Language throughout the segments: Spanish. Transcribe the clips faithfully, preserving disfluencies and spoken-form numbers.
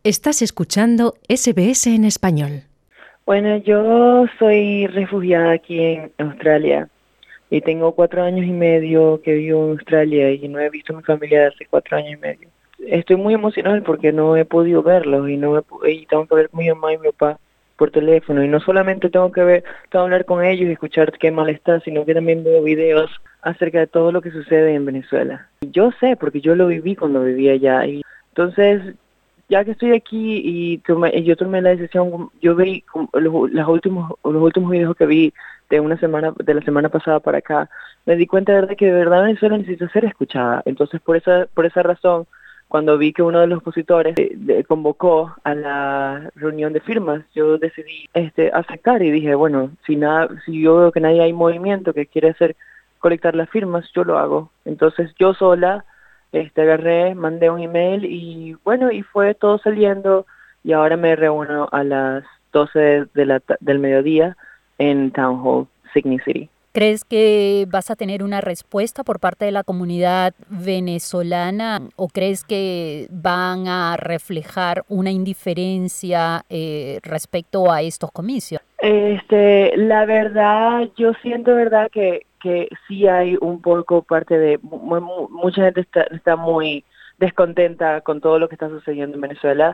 Estás escuchando S B S en español. Bueno, yo soy refugiada aquí en Australia y tengo cuatro años y medio que vivo en Australia y no he visto a mi familia hace cuatro años y medio. Estoy muy emocional porque no he podido verlos y no he, y tengo que ver con mi mamá y mi papá por teléfono, y no solamente tengo que ver, tengo que hablar con ellos y escuchar qué mal está, sino que también veo videos acerca de todo lo que sucede en Venezuela. Yo sé porque yo lo viví cuando vivía allá, y entonces ya que estoy aquí y, tomé, y yo tomé la decisión, yo vi los, los últimos los últimos videos que vi de una semana de la semana pasada para acá, me di cuenta de que de verdad Venezuela necesita ser escuchada. Entonces por esa por esa razón, cuando vi que uno de los opositores de, de, convocó a la reunión de firmas, yo decidí este aceptar y dije, bueno, si nada si yo veo que nadie hay movimiento que quiere hacer colectar las firmas, yo lo hago. Entonces yo sola Este, agarré, mandé un email y bueno, y fue todo saliendo, y ahora me reúno a las doce de la, del mediodía en Town Hall, Sydney City. ¿Crees que vas a tener una respuesta por parte de la comunidad venezolana o crees que van a reflejar una indiferencia eh, respecto a estos comicios? Este, la verdad, yo siento, verdad, que, que sí hay un poco parte de, mu- mucha gente está, está muy descontenta con todo lo que está sucediendo en Venezuela.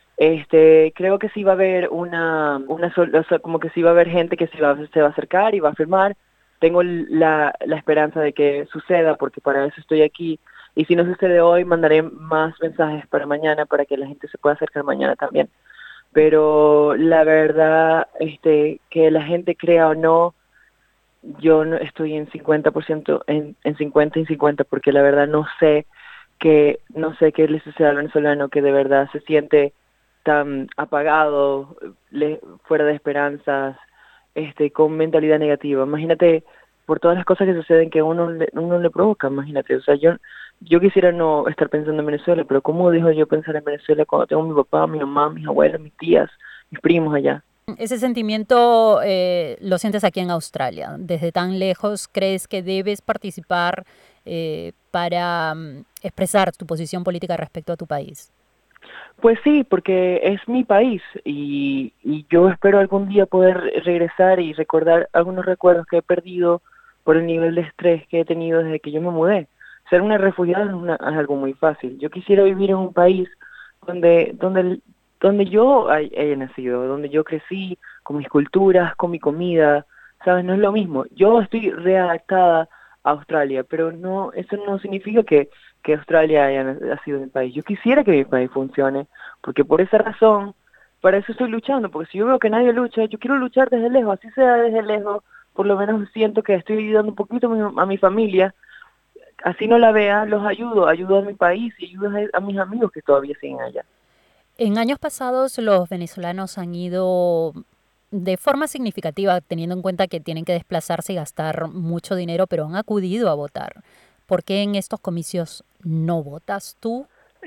Este, creo que sí va a haber una, una sol- o sea, como que sí va a haber gente que se va, se va a acercar y va a firmar. Tengo la, la esperanza de que suceda, porque para eso estoy aquí. Y si no sucede hoy, mandaré más mensajes para mañana para que la gente se pueda acercar mañana también. Pero la verdad, este, que la gente crea o no, yo no estoy en cincuenta por ciento, en, en cincuenta y cincuenta, porque la verdad no sé que, no sé qué le sucede al venezolano que de verdad se siente tan apagado, le, fuera de esperanzas, este, con mentalidad negativa. Imagínate, por todas las cosas que suceden que uno le, uno le provoca, imagínate. O sea, yo yo quisiera no estar pensando en Venezuela, pero ¿cómo dejo yo pensar en Venezuela cuando tengo a mi papá, mi mamá, mis abuelos, mis tías, mis primos allá? Ese sentimiento eh, lo sientes aquí en Australia. Desde tan lejos, ¿crees que debes participar eh, para um, expresar tu posición política respecto a tu país? Pues sí, porque es mi país, y, y yo espero algún día poder regresar y recordar algunos recuerdos que he perdido por el nivel de estrés que he tenido desde que yo me mudé. Ser una refugiada es, una, es algo muy fácil. Yo quisiera vivir en un país donde donde donde yo hay- haya nacido, donde yo crecí, con mis culturas, con mi comida, ¿sabes? No es lo mismo. Yo estoy readaptada a Australia, pero no, eso no significa que que Australia haya ha sido mi país. Yo quisiera que mi país funcione, porque por esa razón, para eso estoy luchando, porque si yo veo que nadie lucha, yo quiero luchar desde lejos, así sea desde lejos, por lo menos siento que estoy ayudando un poquito a mi, a mi familia, así no la vea, los ayudo, ayudo a mi país y ayudo a, a mis amigos que todavía siguen allá. En años pasados, los venezolanos han ido de forma significativa, teniendo en cuenta que tienen que desplazarse y gastar mucho dinero, pero han acudido a votar. ¿Por qué en estos comicios no votas tú?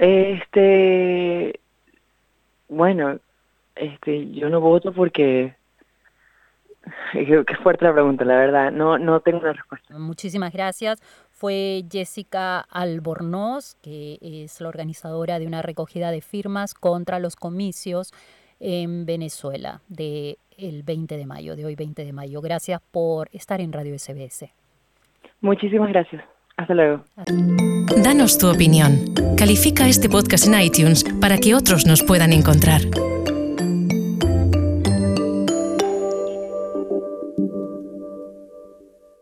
Este, bueno, este, yo no voto porque, qué qué fuerte la pregunta, la verdad, no, no tengo una respuesta. Muchísimas gracias. Fue Jessica Albornoz, que es la organizadora de una recogida de firmas contra los comicios en Venezuela de el veinte de mayo, de hoy veinte de mayo. Gracias por estar en Radio S B S. Muchísimas gracias. Hasta luego. Danos tu opinión. Califica este podcast en iTunes para que otros nos puedan encontrar.